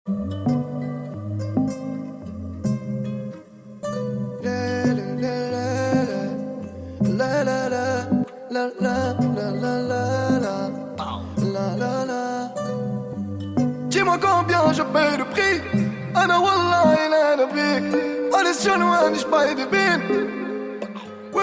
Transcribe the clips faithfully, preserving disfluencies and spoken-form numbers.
Dis-moi combien je paye le prix. Ana wallah il a le brick. Allez sur nous, on n'est pas de bin. Oui.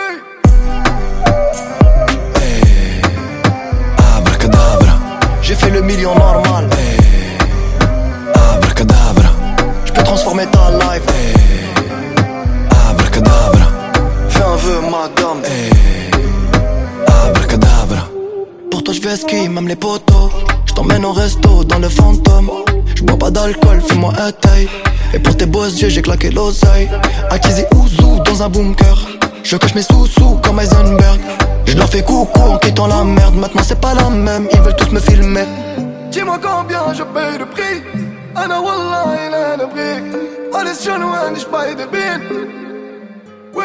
Hey. Abracadabra. J'ai fait le million normal. Hey. Abracadabra. Je peux transformer ta life. Hey. Abracadabra. Fais un vœu madame. Hey. Abracadabra. Pour toi je vais skier même les potos. Je t'emmène au resto dans le fantôme. Je bois pas d'alcool, fais-moi un taille. Et pour tes beaux yeux j'ai claqué l'oseille. Acquisé ouzou dans un bunker. Je cache mes sous-sous comme Heisenberg. Je leur fais coucou en quittant la merde. Maintenant c'est pas la même, ils veulent tous me filmer. Dis-moi combien je paye le prix. Ana wallah il a le brick. Allez sur nous, on n'est pas de bin. Oui.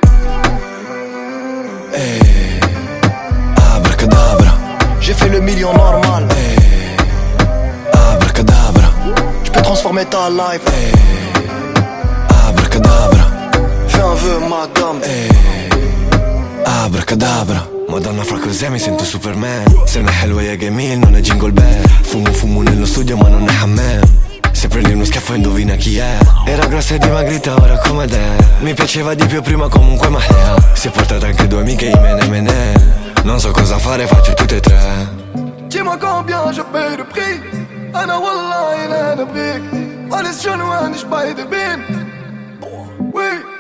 Hey. Abracadabra. J'ai fait le million normal. Hey. Abracadabra. Je peux transformer ta life. Hey. Abracadabra. Fais un vœu madame. Hey. Abracadabra. Madonna fra cos'è mi sento Superman. Sei una helwa ya Gemil, non è jingle bell. Fumo fumo nello studio ma non è hammam. Se prendi uno schiaffo indovina chi è. Era grossa e dimagrita ora come è. Mi piaceva di più prima comunque ma è. Si è portata anche due amiche i mene mene. Non so cosa fare faccio tutte e tre. Dis-moi combien je paye le prix. Ana wallah il a le brick. Allez sur nous, on n'est pas de bin. Oui.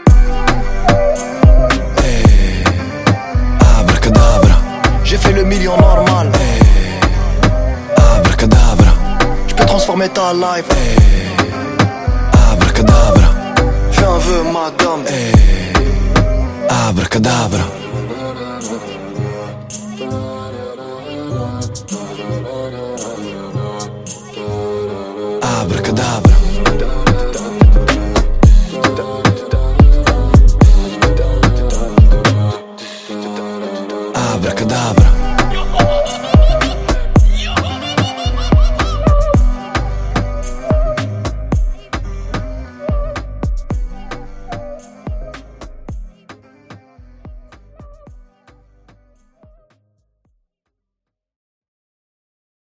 Hey. Abracadabra. J'ai fait le million normal. Hey. Abracadabra. Je peux transformer ta life. Hey. Abracadabra. Fais un vœu madame. Hey. Abracadabra. Abracadabra.